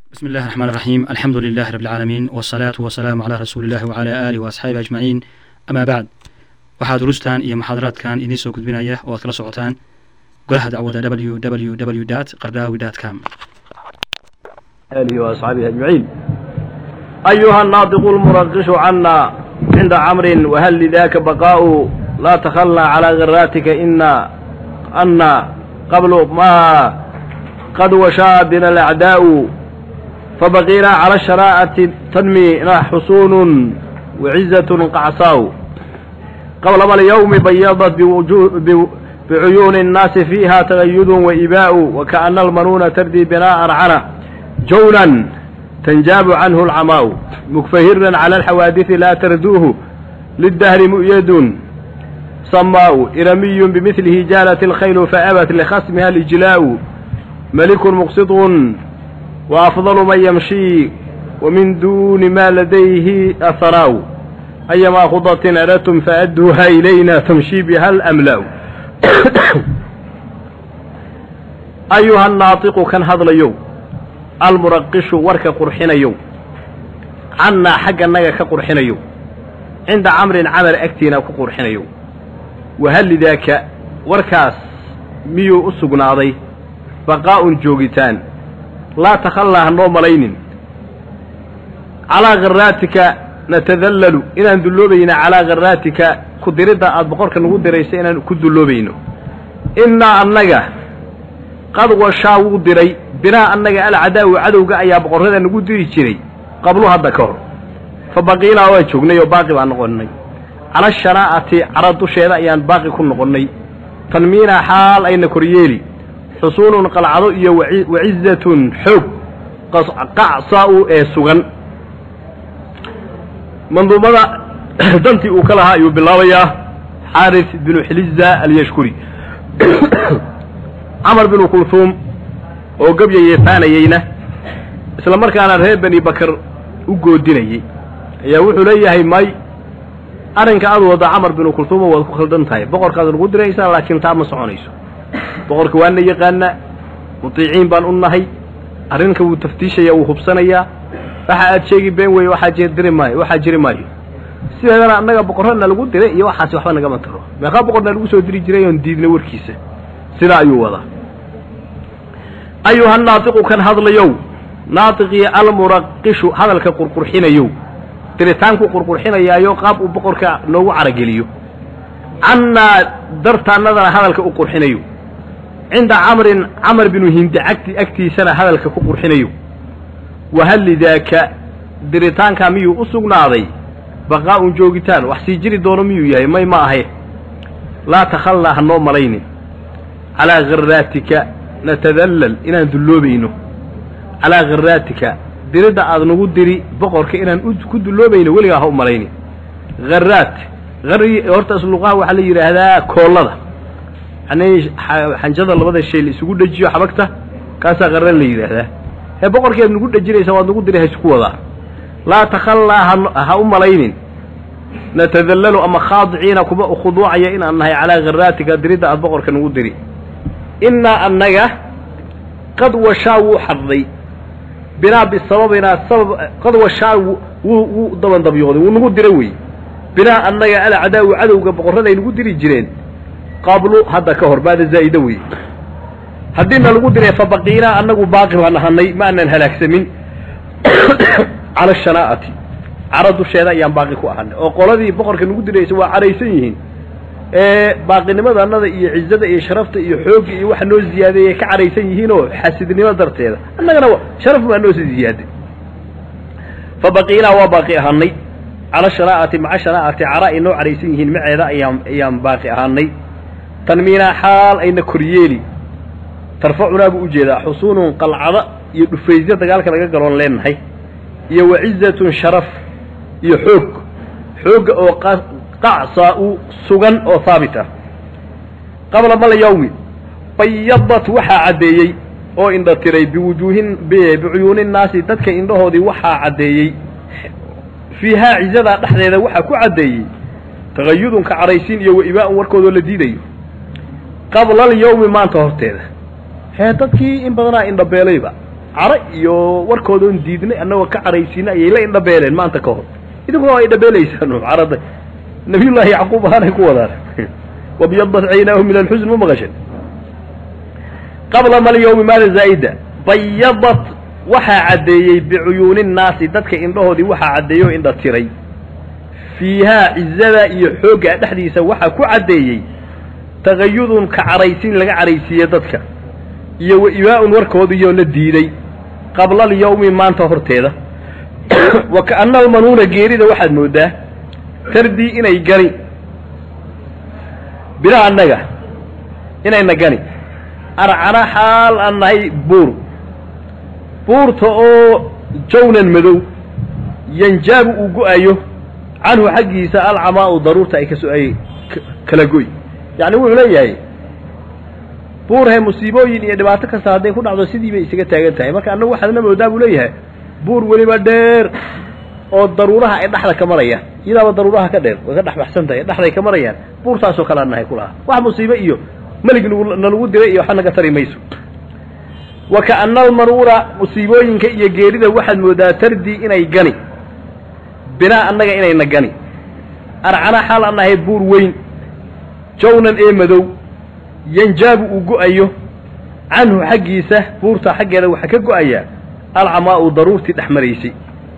بسم الله الرحمن الرحيم. الحمد لله رب العالمين، والصلاة والسلام على رسول الله وعلى آله وأصحابه أجمعين. أما بعد، waxaa durustan iyo muxaadaraadkan idiin soo gudbinaya oo aad kala socotaan golaha dacwada www.qardawi.com. آله وأصحابه أجمعين. أيها الناطق المرقش عنا عند عمر، وهل لذاك بقاء؟ لا تخلى على غراتك أن قبل ما قد وشى بنا الأعداء، فبقينا على الشراءة تنمي حصون وعزة قعصاء. قبل ما اليوم بيضت بعيون الناس فيها تغيد وإباء، وكأن المنون تردي بناء عنا جولا تنجاب عنه العماء، مكفهرا على الحوادث لا تردوه للدهر مؤيد صماء. إرمي بمثله جالت الخيل فأبت لخصمها الإجلاء، ملك مقسط وأفضل من يمشي ومن دون ما لديه أثراء، أيما خضة أردتم فأدوها إلينا تمشي بها الأملاء. أيها الناطق كان هذا اليوم المرقش ورك قرحنا يوم عنا حق النجا كقرحنا يوم عند عمر أكتنا كقرحنا يوم. وهل لذاك وركاس ميو أسقنا عضي بقاء جوجتان لا تخلى هنوم لين على غراتك نتذلل إن ندلوبين على غراتك كدردا أبقرك نقدر يسين كدلوبينه إن النجا قد وشاو دري بناء النجا العداو عدو جاء بقرنا نقدر يشري قبلها الذكر، فبقينا وجهنا يباقي ونقولني على الشراءة عرض شيء يعني باقي كن نقولني تنمينا حال أين كريالي حصول قلعضي وعزة حب قعصاء سغن. منظومة دنتي وكلها بالله حارث بن حلزة اليشكري عمر بن كلثوم وقبل يفانيينا اسلام مركان رهيب بني بكر وقوديني يا وحو ليهي ماي أرنك أضوض عمر بن كلثوم وذكو خلدنتاي بقر كذا القدريسا لكن تام صعونيسو بقرك وانا يقانا مطيعين بان أنهي أرنك وتفتيشيا وخبصانيا waxa aad sheegi been way waxa jiri maayo sidana annaga boqorna lagu diray iyo waxaas waxba naga mataro meeqa boqorna lagu soo diri jiray oo diidna warkiisa sida ayuu wada. ayuha naatiqu kan hadlayo naatiqi al muraqish hadalka qurqurxinayo tiritaanku qurqurxinayo qaab uu boqorka noogu carageliyo anna dartaanada hadalka uu qurxinayo inda amr bin hind agtiisana hadalka ku qurxinayo. وهل لذاك دريتان كاميو أسقناضي بقاء جوجتان وحسي جري دون ميو ياي ما هي لا تخلى هالنوم مليني على غراتك نتذلل إن ندلوبينه على غراتك دريد أذنو دري بقرك إن كدلوبينه ولي هو مليني غرات غري أرتس اللغة وحلي هذا كولده يعني حنجد الله هذا الشيء اللي سقول دجيو حبكته كاسا غرن لي هذا بقرك نقول دجري سواد نقول دري هسكوضا لا تخلى هم لين نتذلل أما خاضعين كما خضوعيا إن أنها على غراتك دريد بقرك نقول دري إن أنها قد وشاو حظي بنا بالسبب قد وشاو ضمن ضبيضي ونقول دروي بنا أنها على عدو بقرنا نقول دري جرين قابلوا هذا كهر بعد زايدوي هدينا القدرة فبقينا أنه باقي وأنهني ما أن هلاك سمين على الشراءة عرضوا الشراء يان باقي كوهن وقال ذي بقر كان القدرة سواء عريسيين باقي لماذا أنه عزة شرفت يحوق وحنو زيادة كعريسيين وحسدني ما درت هذا أنه شرف ما أنه زيادة فبقينا وباقي أهني على الشراءة مع شراءة عراء نوع عريسيين مع ذا أيام باقي أهني تنمينا حال أين كريالي ترفعنا بوجهها حصون قلعة يدفيزية دقالك لقى قرون لين هاي وعزة شرف يحوق أو قعصاء سغن أو ثابتة. قبل ما اليوم بيضت وحا عديي أو إن تري بعيون الناس تدك إن هذه وحا عديي فيها عزة تحت وحا كو عديي تغيض كعريسين وإباء وركض لديدي قبل اليوم ما انتهرت هذا dadkii in badanaa indhabeelayba iyo warkoodoon diidnay annagoo ka caraysiina ayay la indhabeeleen maanta ka hor idinkuna ay dhabeelaysaan carada nabiyullaahi yacquub ahaanay ku wadaan wabyadat caynaahu min alxusn ma maqashan qabla mal yowmi maada zaa'ida bayadat waxaa caddeeyey bicuyuuni nnaasi dadka indhahoodii waxaa caddeeyey oo indha tiray fiihaa cizada iyo xoogga dhexdiisa waxaa ku caddeeyey tagayudun ka caraysiin laga caraysiiyey dadka iyo wa ibaa'un warkoodiiyoo la diiday qabla alyawmi maanta horteeda wa ka'anna almanuuna geerida waxaad mooddaa tardii inay gani bila annaga inayna gani arcana xaal aan nahay buurta oo jawnan madow yanjaabu uu go-ayo canhu xaggiisa alcamaa'u daruurta ay ay kala goy yacni wuxuu leeyahay buurhe musiibooyin iyo dhibaato kasta hadday ku dhacdo sidii bay isaga taagan tahay marka annagu waxaadna moodaa buu leeyahay buur weliba dheer oo daruuraha ay dhexda ka marayaan iyadaaba daruuraha ka dheer way ka dhex baxsan tahay dhexday ka marayaan buurtaasoo kale aan nahay ku lahaa wax musiibo iyo melig nalagu diray iyo waxa naga tari mayso wa ka'anna almaruura musiibooyinka iyo geerida waxaad moodaa tardii inay gani binaa annaga inayna gani arcana xaal aan nahay buur weyn jawnan ee madow yanjaabu uu go-ayo canhu xaggiisa buurta xaggeeda waxaa ka go-ayaa alcamaa'u daruurtii dhex maraysay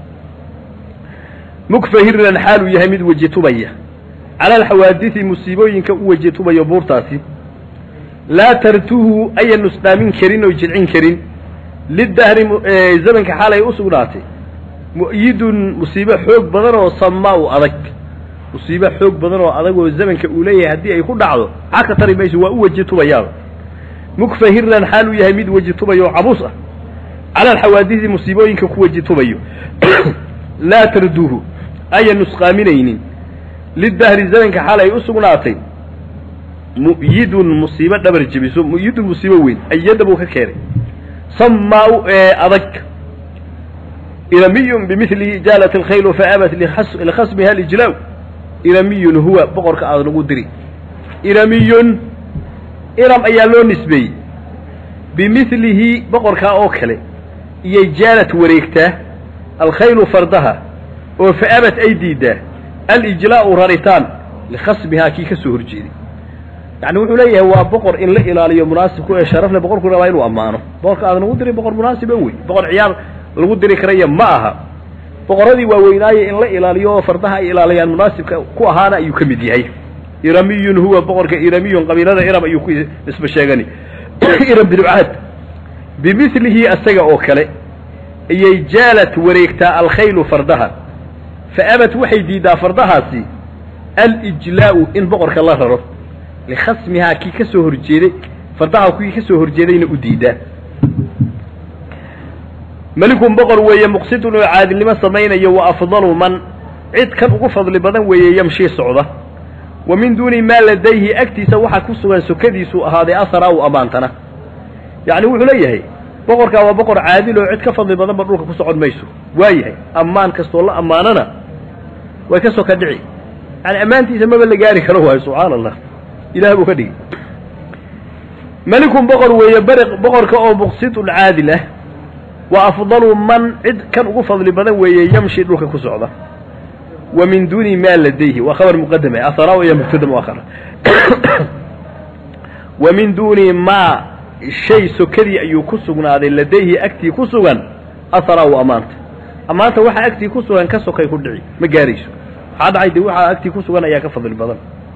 mukfahiran xaal uu yahay mid weji tubaya cala alxawaadisi musiibooyinka u weji tubayo buurtaasi laa tartuhu ayan nusdhaamin karin oo jilcin karin lidahri zamanka xaal ay u sugnaatay mu'yidun musiibo xoog badan oo samaa u adag musiibo xoog badan oo adag oo zamanka uu leeyahay haddii ay ku dhacdo maxaa ka tari mayso waa u weji tubayaaba mukfahiran xaal uu yahay mid weji tubayo oo cabuus ah cala alxawaadisi musiibooyinka ku weji tubayo laa tarduuhu ayan nusqaaminaynin lidahri zamanka xaal ay u sugnaatay mu'yidun musiibo dhabar jebiso mu'yidun musiibo weyn ayada buu ka keenay samaa adag iramiyun bimilihi jaalat alkhaylu faabat likhasmiha alijlaaw iramiyun huwa boqorka aada lagu diri iramiyun iram ayaa loo nisbeeyey bimilihi boqorkaa oo kale iyay jaalad wareegtaa alkhaylu fardaha oo fa'abat ay diidaa alijlaa'u raritaan likhasmihaa kii ka soo horjeeday yacni wuxuu leeyahay waa boqor in la ilaaliyo munaasib ku ee sharaf leh boqorku rabaa inuu ammaano boqorka aada lagu diray boqor munaasiba wey boqor ciyaar lagu diri karaya ma aha boqorradii waaweynaaye in la ilaaliyo oo fardaha ay ilaaliyaan munaasibka ku ahaana ayuu ka mid yahay iramiyun huwa boqorka iramiyun qabiilada iram ayuu ku isba sheegani iram binu caad bimilihi asaga oo kale ayay jaalad wareegtaa alkhaylu fardaha fa'abat waxay diidaa fardahaasi alijlaa'u in boqorka la raro likhasmihaa kii ka soo horjeeday fardaha kuwii ka soo horjeedayna u diidaa malikun boqor weeye muqsidun oo caadilnimo samaynayo wa afdalu man cid kan ugu fadli badan weeye yamshii socda wa min duuni maa ladayhi agtiisa waxaa ku sugan sokadiisuu ahaaday asaraa u ammaantana yacni wuxuu leeyahay boqorkaa waa boqor caadil oo cid ka fadli badanba dhulka ku socon mayso waayahay ammaan kastoo la ammaanana way ka soka dhici yani ammaantiisa maba la gaari karo waayo subxaana allah ilaah buu ka dhigi malikun boqor weeye boqorka oo muqsidun caadil ah wa afdalu man cid kan ugu fadli badan weeye yamshi dhulka ku socda wa min duuni maa ladayhi waa khabar muqadam ah asaraa iyo mubtada muakhar wa min duuni maa shay sokadii ayuu ku sugnaaday ladayhi agtii ku sugan asaraa u ammaanta waxa agtii ku sugan ka sokay ku dhici ma gaarayso waxaa dhacay dee waxaa agtii ku sugan ayaa ka fadli badan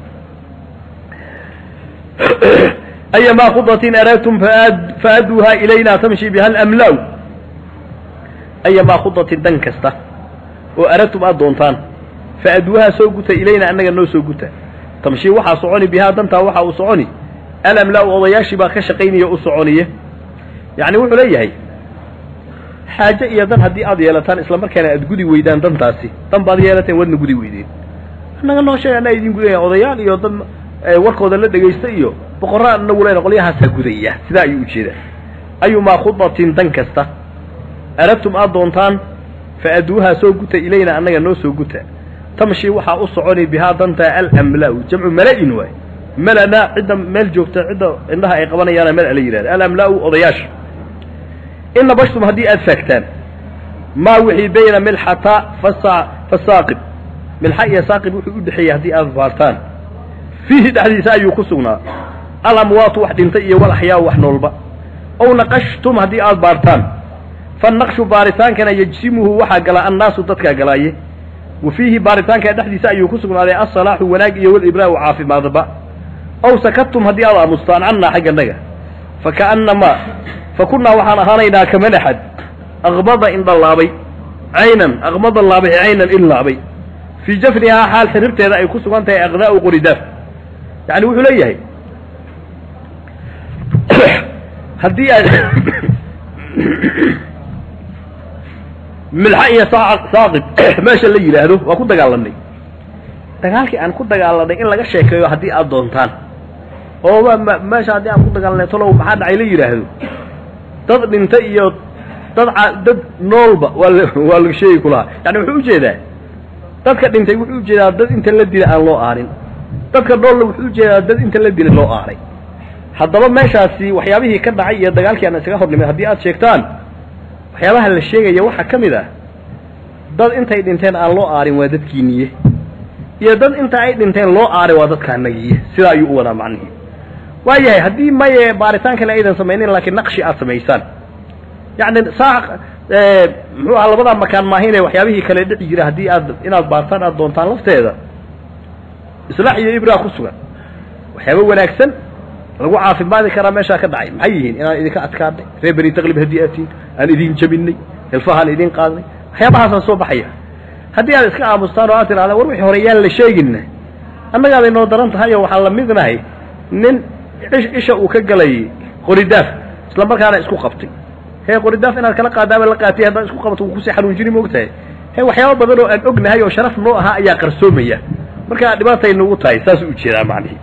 ayamaa khudatin araadtum faaduuhaa ilayna tamshi biha alamlaaw ayamaa khudatin dan kasta oo aradtum aad doontaan faaduuhaa soo guta ilayna annaga noo soo guta tamshii waxaa soconi bihaa dantaa waxaa u soconi alamlaaw odayaashii baa ka shaqaynaya u soconiye yacni wuxuu leeyahay xaaje iyo dan haddii aad yeelataan isla markaana aad gudi weydaan dantaasi dan baad yeelateen wadna gudi weydeen annaga noo sheeg anaa idin gudaya odayaal iyo dad warkooda la dhegaysta iyo boqorraan anagu leyna qolyahaasaa gudaya sidaa ayuu ujeedaa ayumaa khudatin dan kasta aradtum aad doontaan faaduuhaa soo guta ilayna annaga noo soo guta tamshii waxaa u soconi bihaa dantaa alamla'u jamcu mala-in waay malana cidda meel joogta cidda indhaha ay qabanayaana mala la yidhahda alamla'u odayaasha إن بشتم هدي أدفكتان ما وحي بين ملحة فالساقب ملحة يساقب وحي أدحي هدي أذبارتان فيه دحديث أيو كسونا الأموات واحد انتئي والأحياء وحنولبا أو نقشتم هدي أذبارتان فالنقش بارتان كان يجسمه وحق الناس ضدك قلايه وفيه بارتان كان دحديث أيو كسونا على الصلاح وناقي والإبراء وعافي ماذبا أو سكتتم هدي الله مستان عنا حق النقا فكأنما فكنا وحنا هانينا كمن أحد أغمض عند الله عينا أغمض الله به عينا إلا بي في جفنها حال حربت هذا يكسو أنت أغذاء قرداف يعني وحليه هدي من الحقيقة صاغب ماشي اللي يلاهده وكنت قال لي أنا كنت قال لي إن لقى الشيء هدي أدونتان oo meesha hadii aan ku dagaalnay tolo maxaa dhacay la yiraahdo dad dhintay iyo dad noolba waa la sheey kula yani wuxuu u jeedaa dadka dhintay wuxuu u jeedaa dad inta la dilay aan loo aarin dadka nool wuxuu u jeedaa dad inta la dilay loo aaray haddaba meeshaasi waxyaabihii ka dhacay iyo dagaalkii aan isaga hornimay hadii aad sheegtaan waxyaabaha la sheegaya waxa kamid ah dad intay dhinteen aan loo aarin waa dadkiiniye iyo dad inta ay dhinteen loo aaray waa dadkaanagiye sida ayuu u wada macnaheedu waayahay haddii maye baaritaan kale aydan samaynin laakiin naqshi aad samaysaan yani saaq muxuu ahaa labada makaan maahinay waxyaabihii kale dhici jira haddii aad inaad baartaan aad doontaan lafteeda islaax iyo ibraa ku sugan waxyaaba wanaagsan lagu caafimaadi karaa meeshaa ka dhacay maxay yihiin inaan idinka adkaadnay reer bani taqlib haddii aad tihiin aan idin jabinay hilfahaan idin qaadnay waxyaabahaasaan soo baxaya haddii aad iska aamustaan oo aad tidhahda war wixii hore yaan la sheegina annagaaday noo daran tahay oo waxaan la midnahay nin isha uu ka galay qoridaaf isla markaana isku qabtay hee qoridaaf inaad kala qaadaaba la qaatay haddaan isku qabto wuu kusii xanuun jiri moogtahay hee waxyaaba badan oo aan ognahay oo sharaf noo ahaa ayaa qarsoomaya marka dhibaatay nagu tahay saas u jeedaa macnihi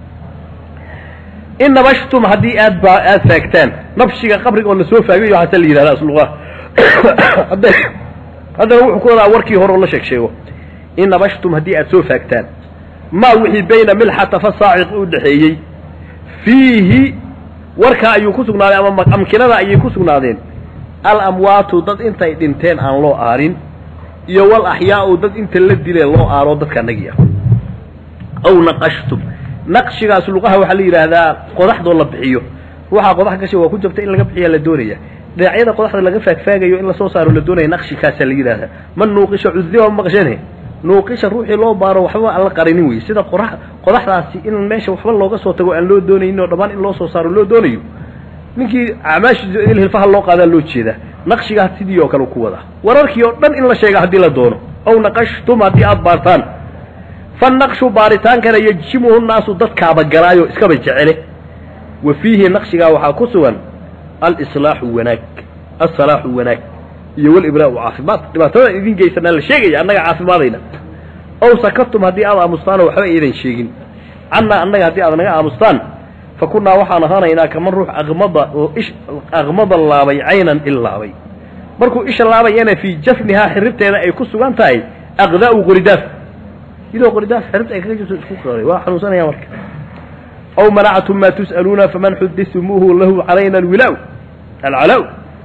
in nabashtum haddii aad faagtaan nabshiga qabriga oo la soo faagayo hataa la yidhahda asluqa haddana wuxuu ku wadaa warkii hore oo la sheego in nabashtum haddii aad soo faagtaan maa wixii bayna milxata fasaaciq u dhaxeeyey fiihi warka ayuu ku sugnaaday ama amkinada ayay ku sugnaadeen al-amwaatu dad intay dhinteen aan loo aarin iyo wal axyaa'u dad inta la dilay loo aaro dadka nagiya aw naqashtum naqshigaas luqaha waxa la yiraahdaa qodaxdoo la bixiyo waxa qodax gashay waa ku jabtay in laga bixiyo la doonaya dhinacyada qodaxda laga faagfaagayo in la soo saaro la doonaya naqshi kaas la yiraahdaa man nuuqisha cudhiba maqshane nuuqisha ruuxii loo baaro waxba aan la qarinin way sida qodaxdaasi in meesha waxba looga soo tago aan loo doonayno dhamaan in loo soo saaro loo doonayo ninkii amaash in hilfaha loo qaada loo jeeda naqshiga sidii oo kale ku wada wararkii oo dhan in la sheego hadii la doono aw naqashtum hadii aad baartaan فالنقش بارتان كان يجمعه الناس ضدك بقرايو اسكب الجعله وفيه نقش وحاكسوا الإصلاح وناك الصلاح وناك يقول إبراء وعاصمات لما ترى إذن جيسنا للشيء أنك عاصماتنا أو سكتتم هدي أضع مستان وحوى إذن شيء عنا أنك هدي أضع مستان فكنا وحانا هانا هناك من روح أغمض الله بي عينا إلا بي مركو إيش الله بي أنا في جفنها حربتها أي كسوا أنتاي أغذاء قرداف إذا قرداف حربت أي كجسوا اسكوكري وحنوسان يا مرك أو منعتم ما تسألون فمن حدثتموه له علينا العلاو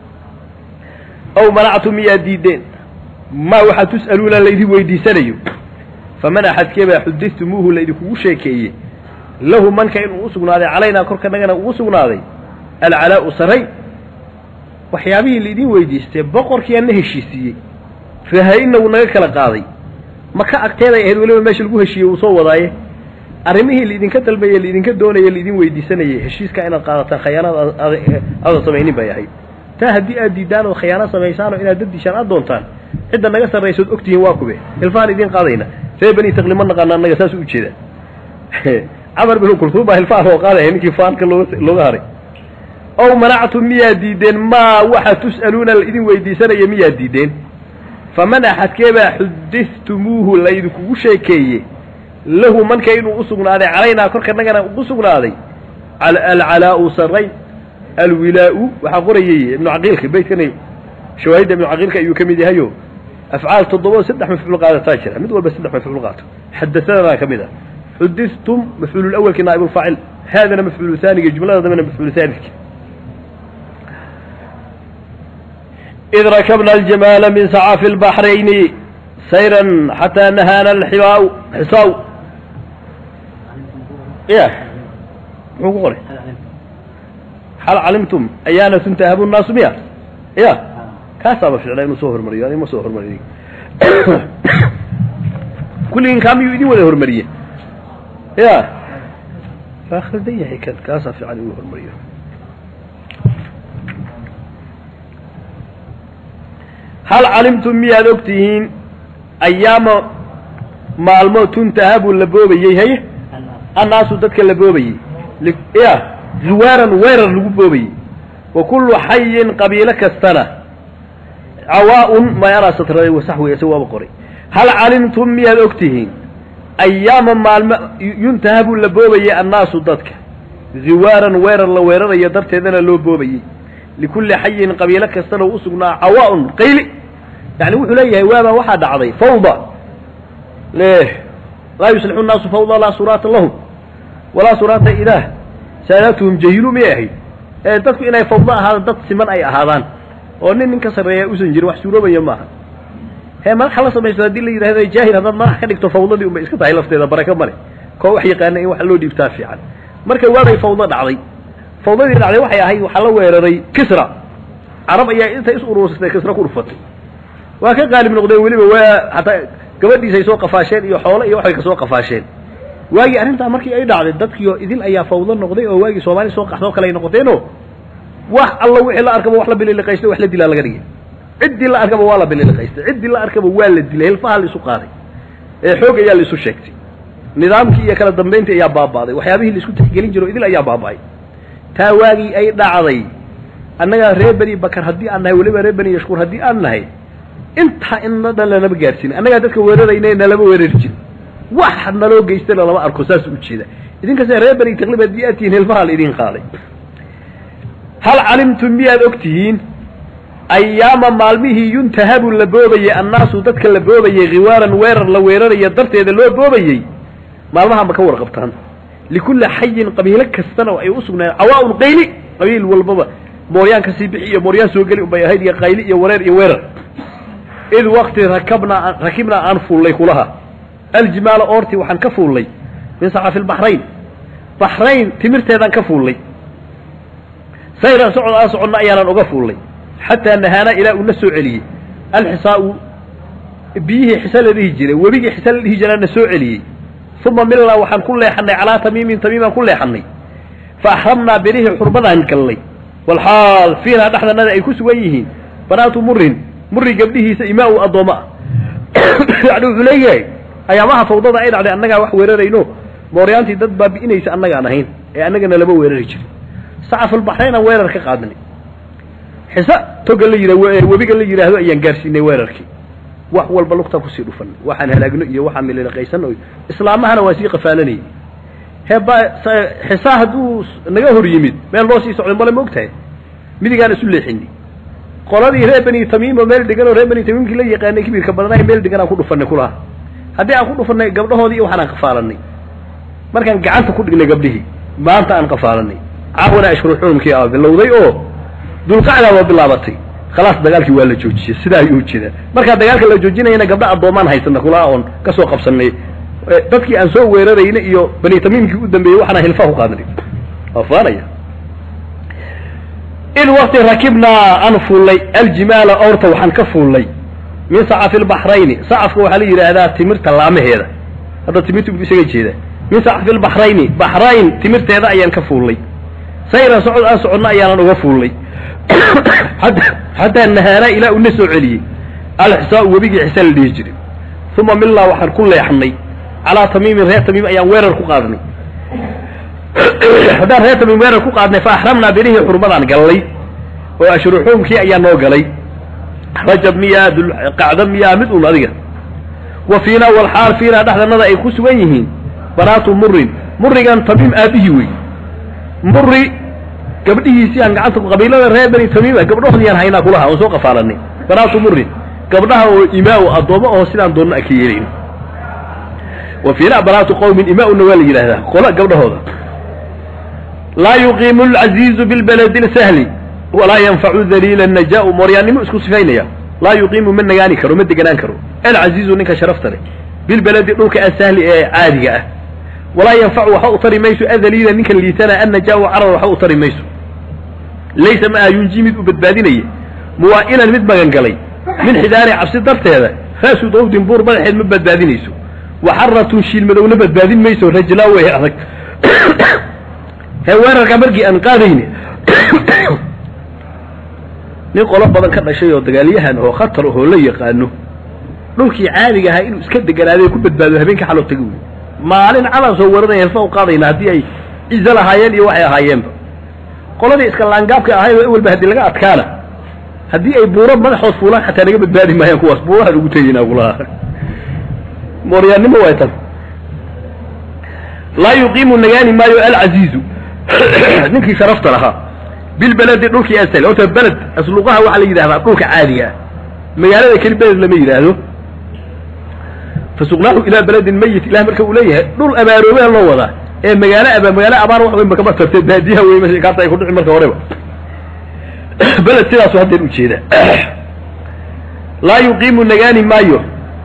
أو منعتم يا ديدين ما واحد تسألون الذي ويدي سنيو فمن أحد كيف حدثتموه الذي كوشيكي له من كان وسقنا هذا علينا كرك نجنا وسقنا هذا العلاء صري وحيابي الذي ويدي استبقر كأنه الشيسي فهينا ونجك القاضي ما كأكتر يهدوا ماشي الجوه الشيء وصور ضايه أرميه اللي إذن كتل بيه اللي إذن كدونه اللي إذن ويدي سنة الشيس كائن القاضي خيانة هذا صبعيني بياهي تهدي أديدان وخيانة سميسان وإن ضد شان أدونتان إذا نجس الرئيس أكتيه واقبه الفار إذن قاضينا سيبني تقلمن قلنا نجس أسوء كذا عبر بلو كرثوبة الفار وقال يعني كيفان كلغاري أو منعتم مياه ديدين ما واحد تسألون الإذن ويدي سنة يمياه ديدين فمن أحد كيف حدثتموه لا يذكو شيء له من كانوا أسقنا علينا كرك نجنا أسقنا على العلاء سري الولاء وحقوري ابن عقيل بيت كني شواهد ابن عقيل كأيو كميدي هيو أفعال تضبط سدح مفعول قاعدة تاجرة مدول بس سدح مفعول قاعدة حدثنا كميدا حدثتم مفعول الأول كنائب الفاعل هذا مفعول ثاني الجملة هذا مفعول ثالث إذ ركبنا الجمال من سعاف البحرين سيرا حتى نهانا الحصاو إيه مو هل علمتم أيانا تنتهب الناس مياه إيه كاسب في علينا صهر مريان ما صهر مريان كل إن كان يودي ولا هر مريان إيه آخر دي هيك كاسب في علينا هر مريان هل علمتم مياه لوقتهين أيام مالمو تنتهب اللبوبي هي الناس تدك اللبوبي إيه زوارا ويرا اللبوبي وكل حي قبيلة كالسنة عواء ما يرى ستره وسحوه يسوى بقري هل علمتم مياه لوقتهين أيام مالمو ينتهب اللبوبي الناس تدك زوارا ويرا لويرا يدرت هذا اللبوبي لكل حي قبيلة كالسنة وأسقنا عواء قيل يعني وحو ليه وابا واحد عضي فوضى ليه لا يصلح الناس فوضى لا صراط لهم ولا صراط إله سألتهم جهلوا مياهي تدكو إناي فوضى هذا دد سمن أي أهادان ونين انكسر يا أسنجر وحسورة بيماها هي ما خلص ما يستدل لي هذا جاهل هذا ما حد يكتب فوضى دي ومسكتها لفتي هذا بركة مالي كو وحي قانا وحلو دي بتافي عن مركا وابا فوضى عضي فوضى دي عضي وحي هاي وحلو ويرري كسرى عرب أيها إنت يسؤر روسة كسرى كورفتي وكان قال من قدام ولي حتى قبل دي سوق فاشين iyo xoolo iyo waxay ka soo qafaasheen waagi arinta markii ay dhacday dadkii idil ayaa fawdo noqday oo waagi Soomaali soo qaxdo kale noqoteeno wax alla wixii la arkaba wax la bilay qaystay wax la dilaa laga dhigay cidi la arkaba waa la bilay qaystay cidi la arkaba waa la dilay hilfaha la isu qaaday ee xoog ayaa la isu sheegtay nidaamkii iyo kala dambeynta ayaa baabaaday waxyaabihii la isku tixgelin jiro idil ayaa baabay taa waagi ay dhacday annaga reer bani bakar hadii aan nahay waliba reer bani yashkur hadii aan nahay inta inna dhalana ma gaarsin anaga dadka weerarayna laba weerar jir wax naloo geystay laba arko saas u jeeda idinka say reer bari taqliba diyatiin hilfaha idin qaaday hal alimtum miyad ogtihiin ayama maalmihi yuntahabu laboobaye annaasu dadka laboobaye giwaaran weerar la weeraraya darteeda loo boobayay maalmaha ma ka warqabtaan likulli hayyin qabiila kastana ay u sugnaa awaa'un qayli qabiil walbaba mooryaan ka sii bixiyo mooryaan soo gali u bayahayd iyo qayli iyo wareer iyo weerar إذ وقت ركبنا أنفول لي كلها الجمال أورتي وحن كفول لي من سعاف البحرين بحرين تمرت هذا كفول لي سيرا سعودنا أيانا أقفول لي حتى نهانا إلى النسو علي الحصاء بيه حسال الهجرة وبيه حسال الهجرة النسو علي ثم من الله وحن كل حني على تميما كل حني فأحرمنا بريه حربنا هنكلي والحال فينا نحن نذا يكسويهين بنات مرين مري قبله سئماء الضماء يعني عليه أيامها فوضى عين على أنك wax weerarayno mooryaantii dad baabiinaysa annaga anahayn ee annagana laba weerari jiray sacaf albaxrayna weerar ka qaadnay xisa toga la yiraahdo wabiga la yiraahdo ayaan gaarsiinay weerarkii wax walba lugta ku sii dhufan waxaan halaagno iyo waxaan milina qaysan oo islaamahana waa sii qafaalanay heba xisa haduu naga hor yimid meel loo sii socdo ma la moogtahay midigaan isu leexinay qoladii reer bani tamiim oo meel dhigan oo reer bani tamiimkii la yaqaanay kibirka badanaay meel dhigan aan ku dhufanay kulaha haddii aan ku dhufanay gabdhahoodii waxaan qafaalanay markaan gacanta ku dhignay gabdhihii maanta aan qafaalanay caawana ashruuxumkii ah bilowday oo dulqacda waa bilaabatay خلاص dagaalkii waa la joojiyay sidaa ayuu jeedaa marka dagaalka la joojinayna gabdha adoomaan haysana kulaha on ka soo qabsanay dadkii aan soo weerarayna iyo bani tamiimkii u dambeeyay waxaan hilfaha u qaadanay afaanaya إذ وقت ركبنا أنفولي الجمال أورتا وحن كفولي من سعف البحرين سعف وحلي هذا تمرت اللامه هذا تمرت بسيج هذا من سعف البحرين بحرين تمرت هذا أيان كفولي سيرا سعود أسعودنا أيان وفولي حتى النهارة إلى النسو علي الحساء وبيجي حسال اللي يجري ثم من الله وحن كل يحني على تميم الرئة تميم أيان وير الكقادني هذا رأيت من وين الكوكادنا فأحرمنا بريه حرمضان قال لي وأشرحهم كي أيان نو قال لي رجب مياه قعدم مياه مثل هذه وفينا والحال فينا نحن نضع كسويهين بنات مر كان تميم أبيوي مري قبله سيان قعدت قبيلة رأي بني تميم قبله يان هينا كلها وسوق فارني بنات مر قبلها إماء الضوء وسيان دون أكيرين وفينا بنات قوم إماء النوالي هذا قولا قبل هذا لا يقيم العزيز بالبلد السهل ولا ينفع ذليل النجاء مريان نمو اسكو سفينيا لا يقيم من نغاني كرو مد جنان كرو العزيز نك شرفتني بالبلد دولك السهل عادي ولا ينفع وحو طري ميسو أذليل نك اللي تنا أن جاء عرض وحو طري ميسو ليس ما ينجي مد بدبادينيه موائلا مد مغنقلي من حداري عبس الدرت هذا فاسو ضوء دنبور بلحد مد بدبادينيسو وحرة شيل مدو نبدبادين ميسو رجلاوه أذك هوارك مرقي أنقاذيني nin qolo badan ka dhashay oo dagaalyahan oo khatar oo la yaqaano dhulkii caadiga ahaa inuu iska deganaaday ku badbaado habeenka xaloo tagay maalin cala soo waranay helfa u qaadayna hadii ay izala haayeen iyo waxay ahaayeenba qoladii iska laangaabka ahayd oo walba hadii laga adkaana hadii ay buuro madaxood fuulaan xataa laga badbaadi maayeen kuwaas buuraha ugu tagayna gulaha mooriyaanimo way tan la yuqimu nagani maayo al-azizu ninkii sharafta lahaa بالبلد دولك أسهل أو تبلد أسلوقها وعلى يدها دولك عالية مجالات كل بلد لم يدهه فسقناه إلى بلد ميت إلى مركب إليه دول أماروه الله وضع إيه مجالات أمار واحد من مكبر ترتيب هديها ويمشي كارتا يكون عمر كوربا بلد سلاس واحد الوشي ده لا يقيم النجاني مايو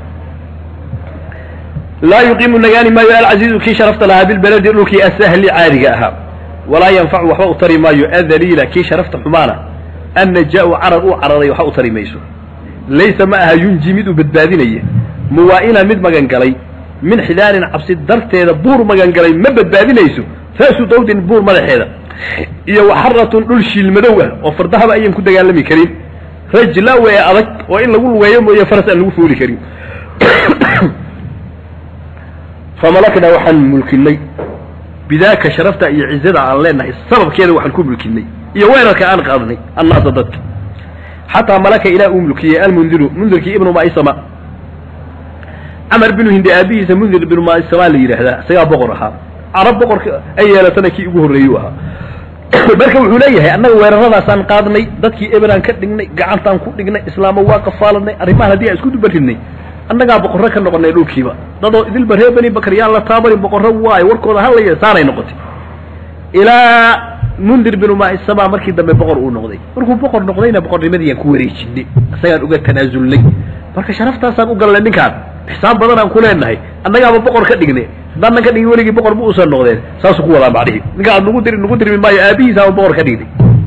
لا يقيم النجاني مايو العزيز كي شرفت لها بالبلد دولك أسهل عالية ولا ينفع وحو طري ما يؤذليل كي شرفت حمانا أن جاء عرض عرضي وحو طري ميسو ليس معها ينجي مدو بدبادينيه موائنا مد مغنقلي من حلال عبس الدرت هذا بور مغنقلي ما بدبادينيسو فاسو دود بور ملح هذا إيا وحرة نلشي المدوة وفردها بأيام كنت قال لمي كريم رجلا ويا أضك وإن لقول ويا ويا فرس أن نقول كريم فملكنا وحن ملك الليل بذاك شرفت أي عزة على لنا السبب كذا وحنكون ملكني يوينك أنا قاضني الناس ضدك حتى ملك إلى ملكي المنذر كي ابن ماء السماء عمر بن هند أبيه منذر بن ماء السماء اللي هذا سيا بقرها عرب بقر أي لا تنكي يجوه الريوها بركوا عليه أنه ويرنا سان قاضني ضدك ابن كدني قعنتان كدني إسلام واقف فالني أريمها دي أسكت بركني أنك بقرك النقطة يلوكي با ضدو إذا البرهبني بكريان لا تابري بقره واي وركو هلا يساري نقطة إلى منذر بن ماء السماء مركي دم بقر أو نقطي وركو بقر نقطينا بقر مدي كوريش دي سير أوجد تنازل لي مركي شرفت أصاب أقول لك كان حساب بدنا نقول إنه أنك بقر كدقني دنا كدقني ولقي بقر بوصل نقطين ساسقوا ولا بعده نقعد نقدر من ماء أبي سام بقر كدقني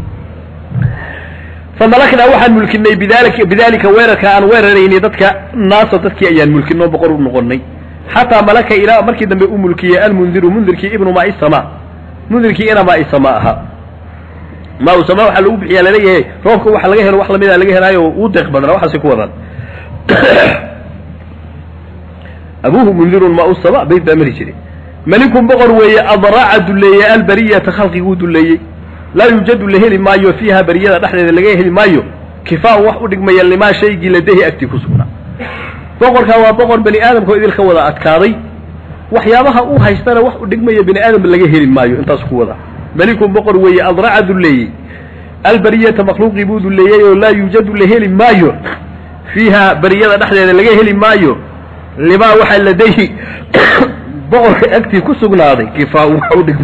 فملكنا واحد ملكني بذلك ويرك أن ويرني ضدك ناس ضدك أيان ملكنا بقر نقولني حتى ملك إلى مركي دم ملكي منذر كي ابن ماء السماء منذر كي أنا ماء السماء ما هو سماء حلو بحيا لليه روحك وحلقه الوحلة من لقيه لا يودق بدنا وحل سكورا أبوه منذر ماء السماء بيت أمري شري ملك بقر وهي أضراع دلية البرية تخلق دلية لا يوجد له مايو فيها بريدة نحن لقيه المايو كفاء وحدك ما يلي ما شيء لديه أكتف سبنا بقر كوا بقر بني آدم كو إذا الخوضة أتكاري وحيابها أوها يشترى وحدك ما يبني آدم لقيه المايو انت سكوضة ملك بقر وهي أضرع ذلي البرية مخلوق يبود ذلي لا يوجد له المايو فيها بريدة نحن لقيه المايو لما وحى لديه بقر أكتف سبنا كفاء وحدك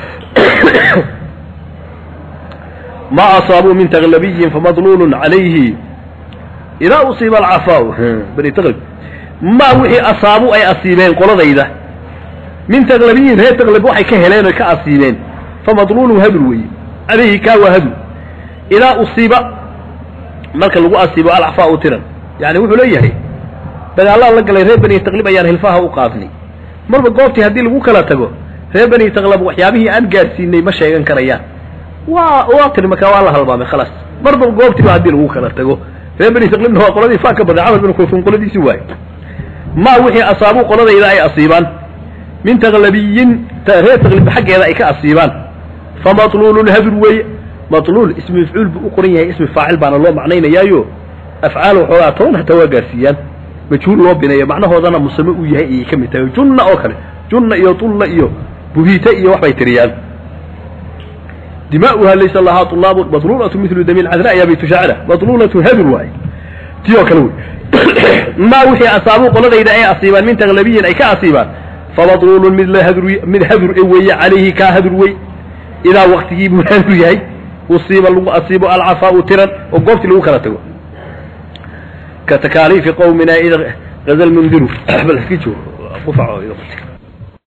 ما أصابوا من تغلبي فمضلول عليه إذا أصيب العفاء بني تغلب ما وحي أصابوا أي أصيبين قول ذا من تغلبين هي تغلب وحي كهلين كأصيبين فمضلول هدروي عليه كاو هدو إذا أصيب مركا لغو أصيب العفاء ترا يعني وحو ليه بني الله لقى لي بني تغلب أيان هلفاها وقافني مرة قوفتي هدي لغو كلا تقو بني تغلب وحيابه أنقاد سيني مشا يغن كريان ووقت المكان والله هالبامي خلاص برضو قوبتي بعدين هو كلا تقول فبني تقلنا هو قلدي فاك بدأ عمل بنو كوفون قلدي سواي ما وحي أصابوا قلدي إذا أي أصيبان من تغلبيين تغلب حق إذا أي كأصيبان فمطلول الهبر وي مطلول اسم مفعول بأقرية اسم فاعل بان الله معنينا يايو أفعال وحواتون هتواجر سيان مجهول ربنا معناه هو ذانا مسمى ويهي كم يتاوي جنة أوكل جنة إيو طلة إيو بهيتا إيو وحبا يتريال دماؤها ليس لها طلاب مطلولة مثل دم العذراء يا بيت شعره مطلولة هبر واي تيو كلوي ما وحي أصابوا قلنا إذا أي أصيبان من تغلبيا أي كأصيبان فمطلول من هبر إوي عليه كهبر وي إذا وقته بهبر ياي أصيب العفاء ترا وقفت له كرته كتكاليف قومنا إذا غزل منذره بل حكيته قفعه إذا